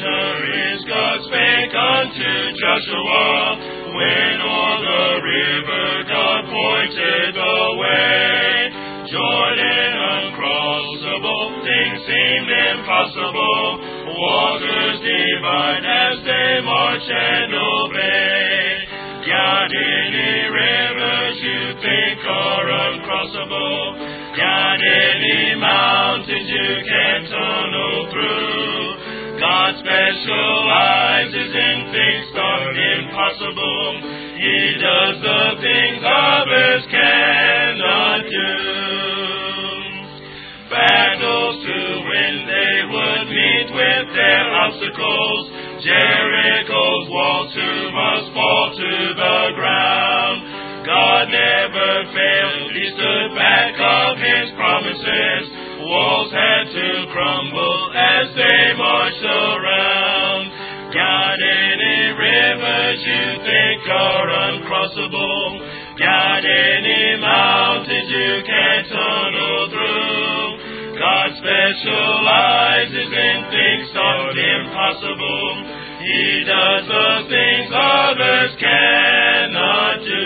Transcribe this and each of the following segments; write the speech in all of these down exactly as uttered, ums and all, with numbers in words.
is God spake unto Joshua, when o'er the river God pointed the way. Jordan uncrossable, things seemed impossible, waters divide as they march and obey. God, any rivers you think are uncrossable, God, any mountains you can't tunnel through. God specializes in things thought impossible. He does the things others cannot do. Battles to win, they would meet with their obstacles. Jericho's walls too must fall to the ground. God never failed, He stood back of His promises. Walls had to crumble as they marched around. God, any rivers you think are uncrossable, God, any mountains you can't tunnel through. God specializes in things thought impossible. He does the things others cannot do.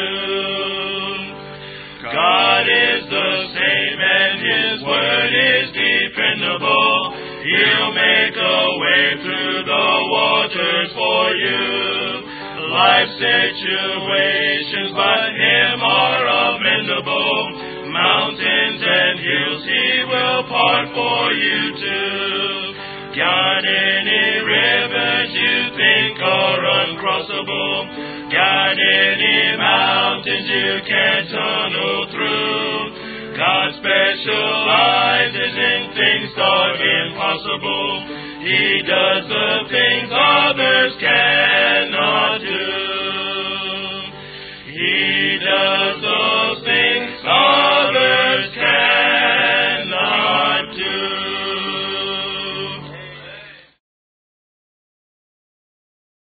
God is the same and His word is dependable. He'll make a way through the waters for you. Life situations but Him are amendable. Mountains and hills He will part for you too. God, any rivers you think are uncrossable, God, any mountains you can't tunnel through. God specializes in things thought impossible. He does the things others can't.